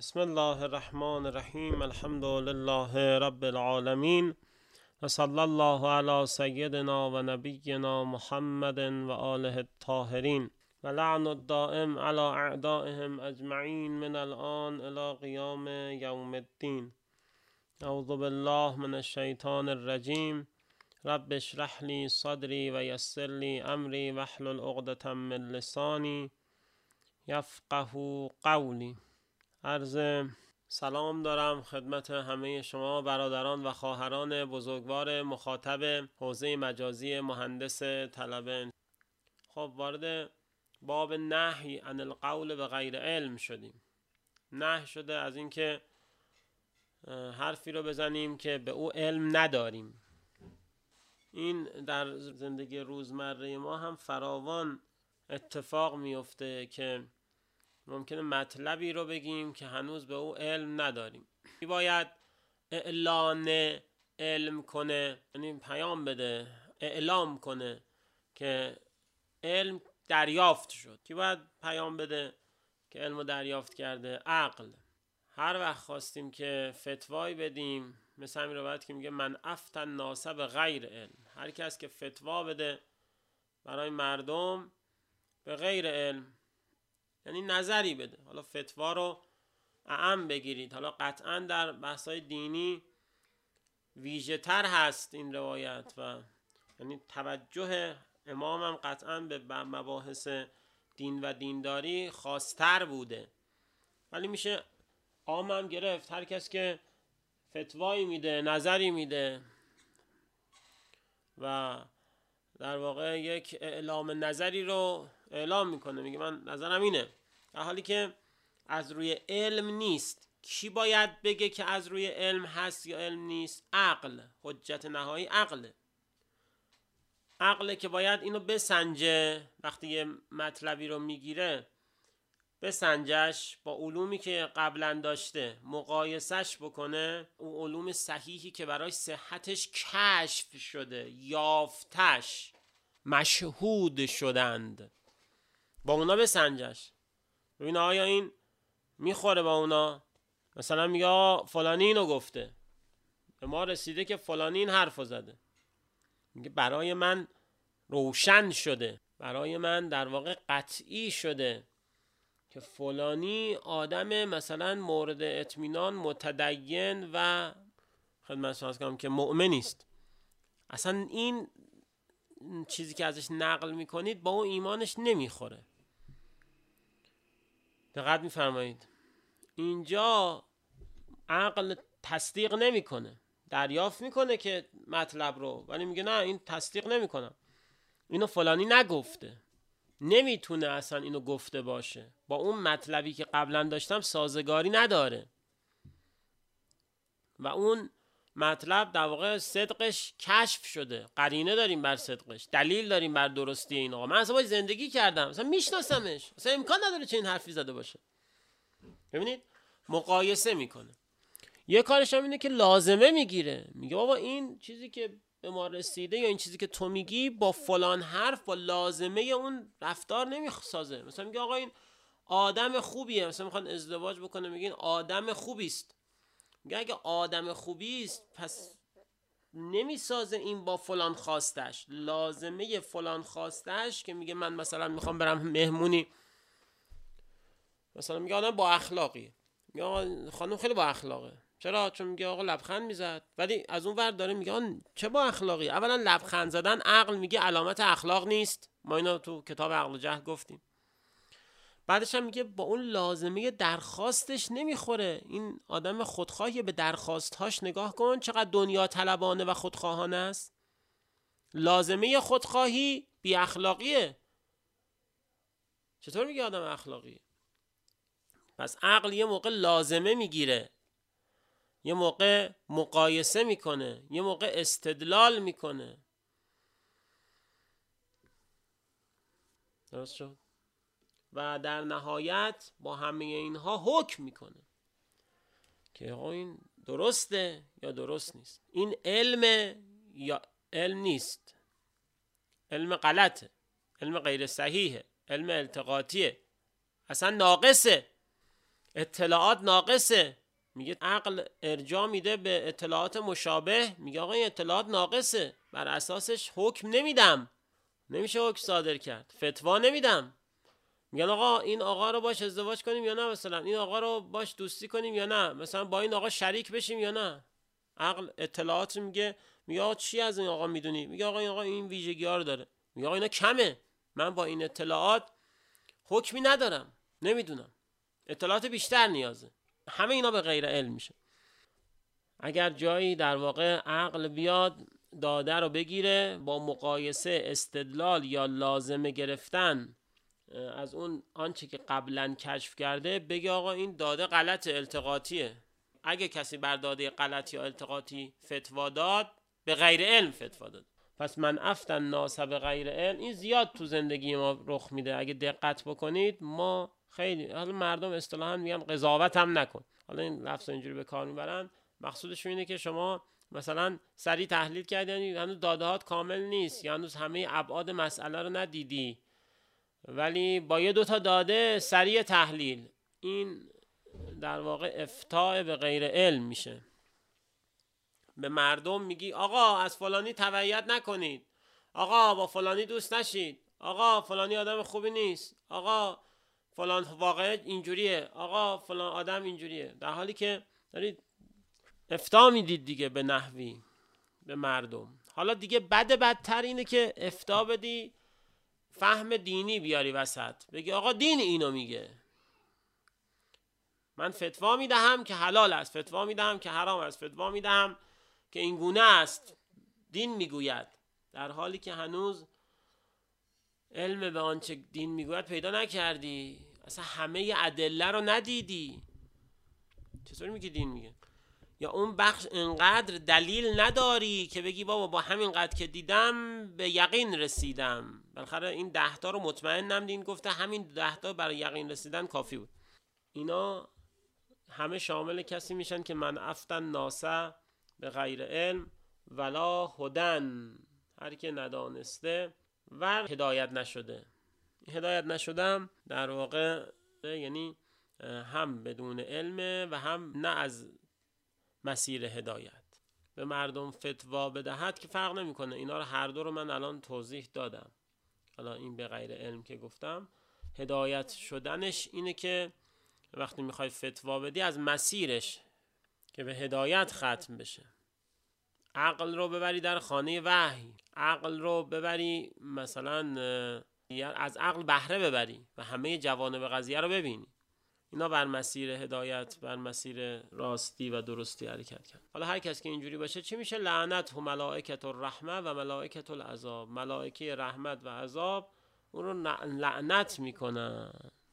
بسم الله الرحمن الرحیم. الحمد لله رب العالمین و صلی الله علی سیدنا و نبینا محمد و آله الطاهرین و لعن الدائم علی اعدائهم اجمعین من الان الی قیام یوم الدین. اعوذ بالله من الشیطان الرجیم. رب اشرح لی صدری و یسر لی امری واحلل عقدة من لسانی یفقهوا قولی. عرض سلام دارم خدمت همه شما برادران و خواهران بزرگوار مخاطب حوزه مجازی مهندس طلبه. خب وارد باب نهی عن القول به غیر علم شدیم. نهی شده از اینکه حرفی رو بزنیم که به او علم نداریم. این در زندگی روزمره ما هم فراوان اتفاق میفته که ممکنه مطلبی رو بگیم که هنوز به او علم نداریم. باید اعلان علم کنه، یعنی پیام بده، اعلام کنه که علم دریافت شد. کی باید پیام بده که علم رو دریافت کرده؟ عقل. هر وقت خواستیم که فتوایی بدیم، مثل همین روایت که میگه من افتى الناس بغیر علم، هر کس که فتوا بده برای مردم به غیر علم، یعنی نظری بده. حالا فتوا رو اعم بگیرید، حالا قطعا در بحث‌های دینی ویژه تر هست این روایت و یعنی توجه امام هم قطعا به مباحث دین و دینداری خاص‌تر بوده، ولی میشه عام هم گرفت. هر کس که فتوایی میده، نظری میده و در واقع یک اعلام نظری رو اعلام میکنه، میگه من نظرم اینه، در حالی که از روی علم نیست. کی باید بگه که از روی علم هست یا علم نیست؟ عقل. حجت نهایی عقله. عقله که باید اینو بسنجه. وقتی یه مطلبی رو میگیره بسنجش با علومی که قبلا داشته، مقایسش بکنه، اون علوم صحیحی که برای صحتش کشف شده، یافتش، مشهود شدند، با اونا بسنجش، ببین آیا این میخوره با اونا. مثلا میگه فلانی اینو گفته، به ما رسیده که فلانی این حرفو زده، میگه برای من روشن شده، برای من در واقع قطعی شده که فلانی آدم مثلا مورد اطمینان، متدین و خدمت شما کنم که مؤمنی است. اصلا این چیزی که ازش نقل میکنید با اون ایمانش نمیخوره. دقت میفرمایید؟ اینجا عقل تصدیق نمیکنه، دریافت میکنه که مطلب رو، ولی میگه نه، این تصدیق نمیکنم، اینو فلانی نگفته، نمیتونه اصلا اینو گفته باشه، با اون مطلبی که قبلا داشتم سازگاری نداره و اون مطلب در واقع صدقش کشف شده، قرینه داریم بر صدقش، دلیل داریم بر درستی این آقا، من اصلا باید زندگی کردم، اصلا میشناسمش، اصلا امکان نداره چه این حرفی زده باشه. ببینید مقایسه میکنه. یه کارش هم اینه که لازمه میگیره، میگه بابا این چیزی که به ما رسیده یا این چیزی که تو میگی با فلان حرف با لازمه اون رفتار نمیسازه. مثلا میگه آقا این آدم خوبیه، مثلا میخوان ازدواج بکنه، میگه این آدم خوبی است، میگه اگه آدم خوبی است پس نمیسازه این با فلان خواستش، لازمه فلان خواستش که میگه من مثلا میخوام برم مهمونی، مثلا میگه آدم با اخلاقیه، میگه آقا خانم خیلی با اخلاقه. چرا؟ چون میگه آقا لبخند میزد، ولی از اون ور داره میگه آقا چه با اخلاقی؟ اولا لبخند زدن عقل میگه علامت اخلاق نیست، ما اینو تو کتاب عقل و جهل گفتیم. بعدش هم میگه با اون لازمه درخواستش نمیخوره، این آدم خودخواهیه، به درخواستهاش نگاه کن چقدر دنیا طلبانه و خودخواهانه است. لازمه خودخواهی بی اخلاقیه، چطور میگه آدم اخلاقیه؟ پس عقل یه موقع لازمه میگیره، یه موقع مقایسه میکنه، یه موقع استدلال میکنه. درست شد؟ و در نهایت با همه اینها حکم میکنه که آقا این درسته یا درست نیست، این علم یا علم نیست، علم غلطه، علم غیر صحیحه، علم التقاطیه، اصلا ناقصه. اطلاعات ناقصه، میگه عقل ارجاع میده به اطلاعات مشابه، میگه آقا این اطلاعات ناقصه، بر اساسش حکم نمیدم، نمیشه حکم صادر کرد، فتوا نمیدم. میگن آقا این آقا رو باش ازدواج کنیم یا نه، مثلا این آقا رو باش دوستی کنیم یا نه، مثلا با این آقا شریک بشیم یا نه. عقل اطلاعات میگه آقا چی از این آقا میدونی؟ میگه آقا این آقا این ویژگی ها رو داره. میگه آقا اینا کمه، من با این اطلاعات حکمی ندارم، نمیدونم، اطلاعات بیشتر نیازه. همه اینا به غیر علم میشه. اگر جایی در واقع عقل بیاد داده رو بگیره با مقایسه، استدلال یا لازمه گرفتن از اون آنچه که قبلا کشف کرده، بگه آقا این داده غلط، التقاطیه. اگه کسی بر داده غلط یا التقاطی فتوا داد، به غیر علم فتوا داد. پس من افتن الناس به غیر علم، این زیاد تو زندگی ما رخ میده. اگه دقت بکنید ما خیلی، حالا مردم اصطلاحاً میگن قضاوت هم نکن، حالا این لفظ اینجوری به کار میبرن، مقصودشون اینه که شما مثلا سریع تحلیل کردین، هنوز داده‌هات کامل نیست یا هنوز همه ابعاد مسئله رو ندیدی، ولی با یه دوتا داده سریع تحلیل، این در واقع افتاء به غیر علم میشه. به مردم میگی آقا از فلانی تبعیت نکنید، آقا با فلانی دوست نشید، آقا فلانی آدم خوبی نیست، آقا فلان واقعه اینجوریه، آقا فلان آدم اینجوریه، در حالی که دارید افتاء میدید دیگه به نحوی به مردم. حالا دیگه بدتر اینه که افتاء بدی فهم دینی بیاری وسط، بگی آقا دین اینو میگه، من فتوا میدهم که حلال است، فتوا میدهم که حرام است، فتوا میدهم که این گونه است، دین میگوید، در حالی که هنوز علم به آنچه دین میگوید پیدا نکردی، اصلا همه ادله رو ندیدی، چطور میگی دین میگه؟ یا اون بخش انقدر دلیل نداری که بگی بابا با همین قدر که دیدم به یقین رسیدم، بالاخره این 10 تا رو مطمئنم دین گفته، همین 10 تا برای یقین رسیدن کافی بود. اینا همه شامل کسی میشن که من افتن ناسه به غیر علم ولا هدن، هر که ندانسته و هدایت نشده. هدایت نشدم در واقع یعنی هم بدون علم و هم نه از مسیر هدایت. به مردم فتوا بدهد که فرق نمیکنه، اینا رو هر دو رو من الان توضیح دادم. حالا این به غیر علم که گفتم، هدایت شدنش اینه که وقتی میخوای فتوا بدی از مسیرش که به هدایت ختم بشه. عقل رو ببری در خانه وحی، عقل رو ببری مثلا از عقل بهره ببری و همه جوانب قضیه رو ببینی، اینا بر مسیر هدایت، بر مسیر راستی و درستی حرکت کرد. حالا هر کس که اینجوری باشه چی میشه؟ لعنت هم ملائکه الرحمه و ملائکه العذاب، ملائکه رحمت و عذاب اون رو لعنت میکنن.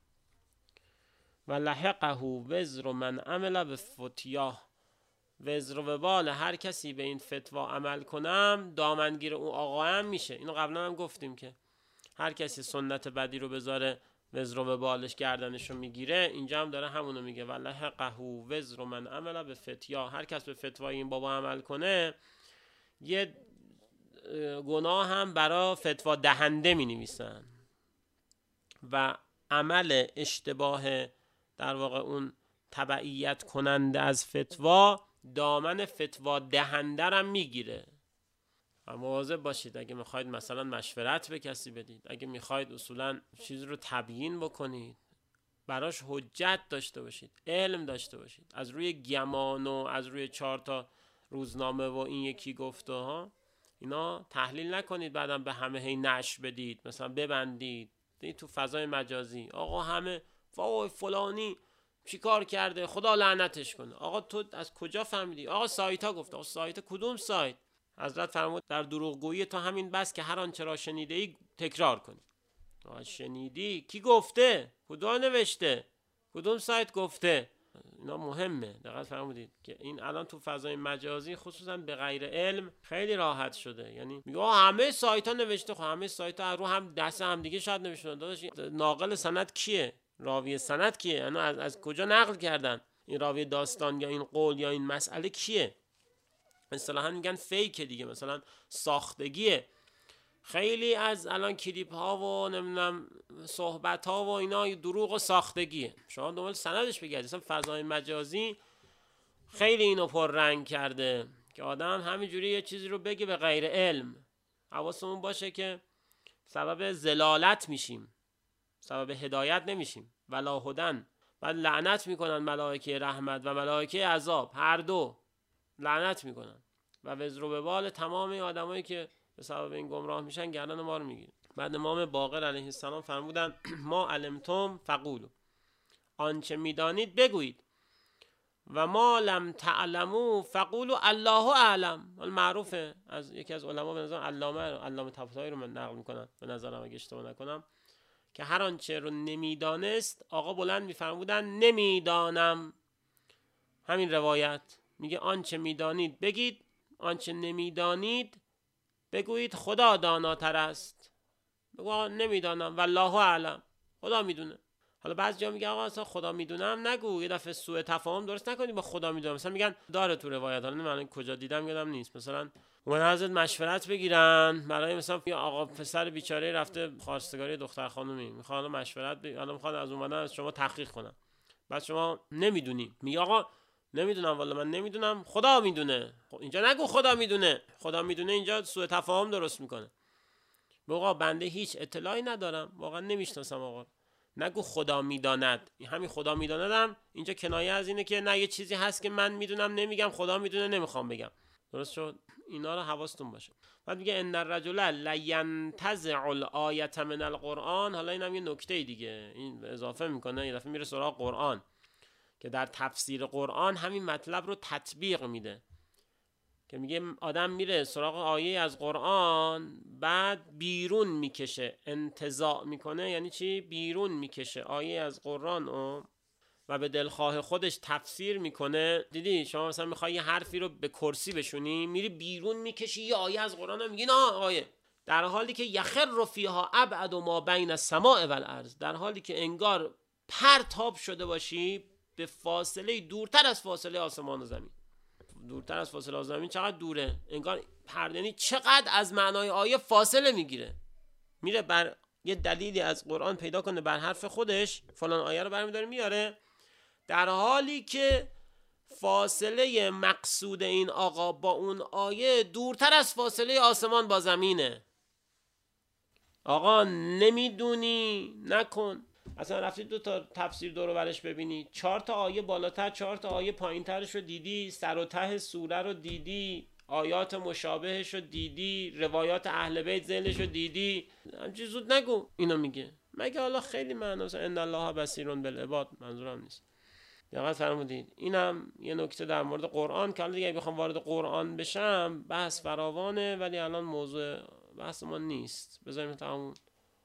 و لحقه وزر من عمل بفتیاه، وزر و وبال هر کسی به این فتوا عمل کنم دامنگیر اون آقا هم میشه. اینو قبلا هم گفتیم که هر کسی سنت بدی رو بذاره وزر و وبالش گردنشو میگیره. اینجا هم داره همونو میگه و لحقه وزر من عمل بفتیاه، هر کس به فتوای این بابا عمل کنه یه گناه هم برای فتوا دهنده می نویسن و عمل اشتباه در واقع اون تبعیت کننده از فتوا دامن فتوا دهنده هم میگیره. و مواظب باشید اگه میخواید مثلا مشورت به کسی بدید، اگه میخواید اصولا چیز رو تبیین بکنید، براش حجت داشته باشید، علم داشته باشید. از روی گمان و از روی 4 تا روزنامه و این یکی گفته ها اینا تحلیل نکنید، بعدم به همه هی نشر بدید، مثلا ببندید تو فضای مجازی آقا همه وای فلانی چیکار کرده خدا لعنتش کنه. آقا تو از کجا فهمیدی؟ آقا سایت گفته. آقا سایت کدوم سایت؟ حضرت فرمود در دروغگویی تو همین بس که هر آنچه را شنیده ای تکرار کنی. شنیدی کی گفته؟ کجا نوشته؟ کدوم سایت گفته؟ اینا مهمه. دقت فرمودید که این الان تو فضای مجازی خصوصا به غیر علم خیلی راحت شده. یعنی میگه همه سایت ها نوشته، خب همه سایت ها رو هم دست هم دیگه شاید نوشته. داداش ناقل سند کیه؟ راوی سند کیه؟ یعنی از کجا نقل کردن؟ این راوی داستان یا این قول یا این مسئله کیه؟ اصطلاحاً میگن فیک دیگه، مثلا ساختگیه. خیلی از الان کلیپ ها و نمیدونم صحبت ها و اینا دروغ و ساختگیه. شما دنبال سندش بگردید. مثلا فضای مجازی خیلی اینو پررنگ کرده که آدم همینجوری یه چیزی رو بگه به غیر علم. حواسمون باشه که سبب زلالت میشیم، سبب هدایت نمیشیم. ولا هدن. بعد لعنت میکنن ملائکه رحمت و ملائکه عذاب، هر دو لعنت میکنن و وزر و وبال تمام آدمایی که به سبب این گمراه میشن گردن ما رو میگیره. بعد امام باقر علیه السلام فرمودن ما علمتم فقولوا، آنچه میدانید بگویید، و ما لم تعلموا فقولوا الله اعلم. معروفه از یکی از علما، به نظر علامه طباطبایی رو من نقل میکنم به نظرم اگه اشتباه نکنم، که هر آنچه رو نمیدانست آقا بلند میفرمودن نمیدانم. همین روایت میگه آنچه میدانید بگید، آنچه نمیدانید بگویید خدا داناتر است. بگو آقا نمیدانم والله اعلم، خدا میدونه. حالا بعضی جا میگه آقا اصلا خدا میدونم نگو، یه دفعه سوء تفاهم درست نکنی با خدا میدونم. مثلا میگن داره تو روایت، حالا من کجا دیدم یادم نیست، مثلا اومدن حضرت مشورت بگیرن برای مثلا آقا پسر بیچاره رفته خواستگاری دختر خانومی، میخواد مشورت حالا میخواد از اومدن از شما تحقیق کنن، بعد شما نمیدونی، میگه آقا نمیدونم والله من نمیدونم خدا میدونه. اینجا نگو خدا میدونه، خدا میدونه اینجا سوء تفاهم درست میکنه. آقا بنده هیچ اطلاعی ندارم، واقعا نمیشناسم، آقا نگو خدا میداند. همین خدا میداندم اینجا کنایه از اینه که نه یه چیزی هست که من میدونم نمیگم، خدا میدونه نمیخوام بگم. درست شد؟ اینا رو حواستون باشه. بعد میگه ان الرجل لینتزع الآیه من القرآن. حالا اینم یه نکته دیگه این اضافه میکنه، یه دفعه میره سراغ قرآن که در تفسیر قرآن همین مطلب رو تطبیق میده، که میگه آدم میره سراغ آیه از قرآن بعد بیرون میکشه، انتزاع میکنه. یعنی چی؟ بیرون میکشه آیه از قرآن و به دلخواه خودش تفسیر میکنه. دیدی شما مثلا میخوای یه حرفی رو به کرسی بشونی، میری بیرون میکشی یه آیه از قرآن میگی نه آیه، در حالی که یخر فیها ابعد ما بین السماء والارض، در حالی که انگار پرتاب شده باشی به فاصله دورتر از فاصله آسمان و زمین. دورتر از فاصله از زمین چقدر دوره؟ انگار یعنی چقدر از معنای آیه فاصله میگیره. میره بر یه دلیلی از قرآن پیدا کنه بر حرف خودش، فلان آیه رو برمی‌داره میاره، در حالی که فاصله مقصود این آقا با اون آیه دورتر از فاصله آسمان با زمینه. آقا نمیدونی نکن. اصلا رفتی دو تا تفسیر دور و برش ببینی، 4 تا آیه بالاتر 4 تا آیه پایینترش رو دیدی، سر و ته سوره رو دیدی، آیات مشابهش رو دیدی، روایات اهل بیت ذیلش رو دیدی، همچین زود نگو اینو میگه. مگه حالا خیلی معناست ان الله بصیر بالعباد، منظورم نیست. دقت فرمودید. اینم یه نکته در مورد قرآن که حالا دیگه بخوام وارد قرآن بشم بحث فراوانه، ولی الان موضوع بحث ما نیست. بذاریم تا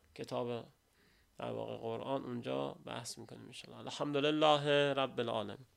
کتاب در واقع قرآن اونجا بحث میکنیم ان شاء الله. الحمدلله رب العالمین.